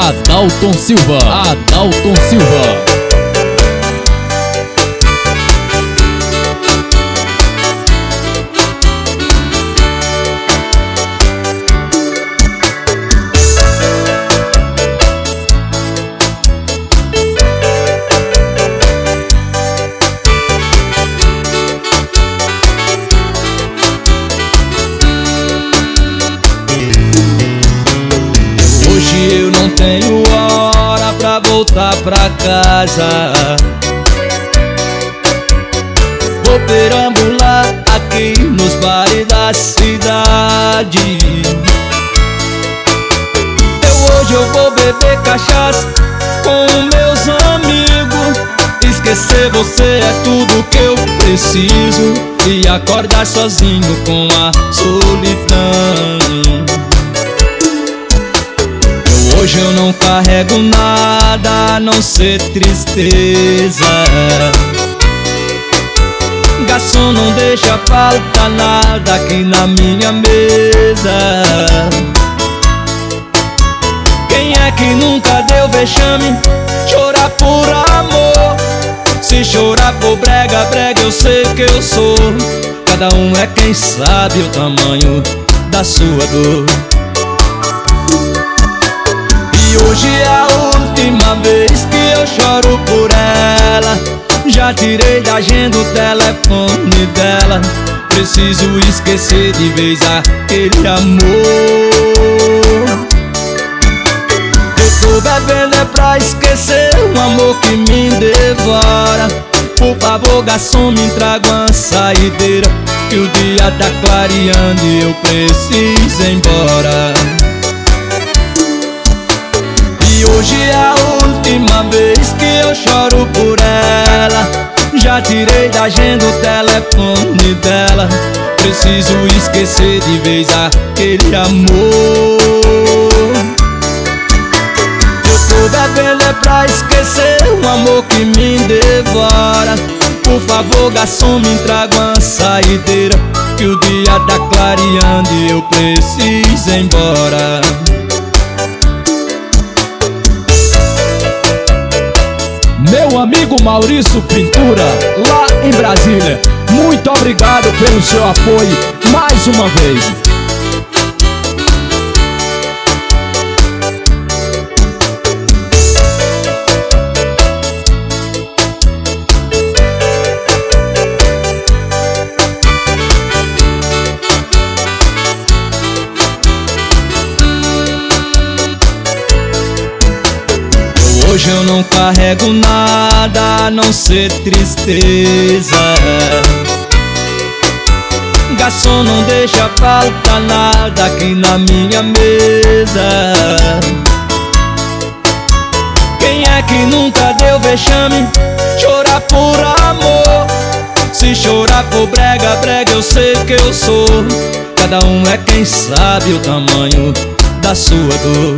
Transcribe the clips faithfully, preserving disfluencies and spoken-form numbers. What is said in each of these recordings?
Adalton Silva, Adalton Silva. Eu não tenho hora pra voltar pra casa. Vou perambular aqui nos bares da cidade. Eu hoje eu vou beber cachaça com meus amigos. Esquecer você é tudo que eu preciso, e acordar sozinho com a solidão. Hoje eu não carrego nada a não ser tristeza. Garçom, não deixa faltar nada aqui na minha mesa. Quem é que nunca deu vexame? Chorar por amor. Se chorar por brega, brega eu sei que eu sou. Cada um é quem sabe o tamanho da sua dor. E hoje é a última vez que eu choro por ela. Já tirei da agenda o telefone dela. Preciso esquecer de vez aquele amor. Eu tô bebendo é pra esquecer um amor que me devora. Por favor, garçom, me traga uma saideira, que o dia tá clareando e eu preciso ir embora. E hoje é a última vez que eu choro por ela. Já tirei da agenda o telefone dela. Preciso esquecer de vez aquele amor. Eu tô bebendo é pra esquecer um amor que me devora. Por favor, garçom, me traga uma saideira, que o dia tá clareando e eu preciso ir embora. Meu amigo Maurício Pintura, lá em Brasília, muito obrigado pelo seu apoio mais uma vez. Hoje eu não carrego nada a não ser tristeza. Garçom, não deixa faltar nada aqui na minha mesa. Quem é que nunca deu vexame? Chorar por amor. Se chorar por brega, brega eu sei que eu sou. Cada um é quem sabe o tamanho da sua dor.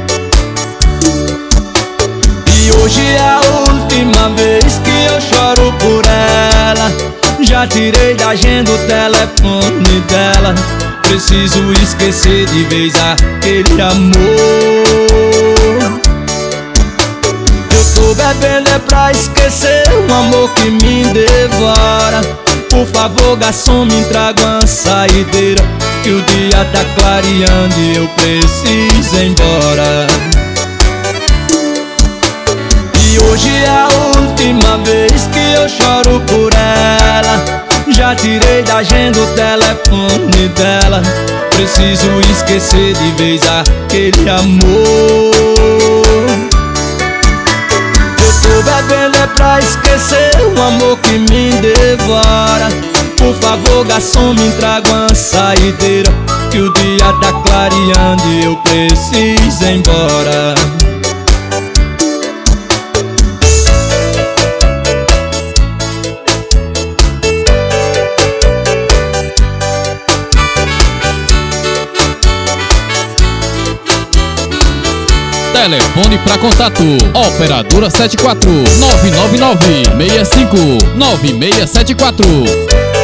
E hoje é a última vez que eu choro por ela. Já tirei da agenda o telefone dela. Preciso esquecer de vez aquele amor. Eu tô bebendo é pra esquecer um amor que me devora. Por favor, garçom, me traga uma saideira, que o dia tá clareando e eu preciso ir embora. E hoje é a última vez que eu choro por ela. Já tirei da agenda o telefone dela. Preciso esquecer de vez aquele amor. Eu tô bebendo é pra esquecer um amor que me devora. Por favor, garçom, me traga uma saideira, que o dia tá clareando e eu preciso ir embora. Telefone para contato: operadora sete quatro nove nove nove seis cinco nove seis sete quatro.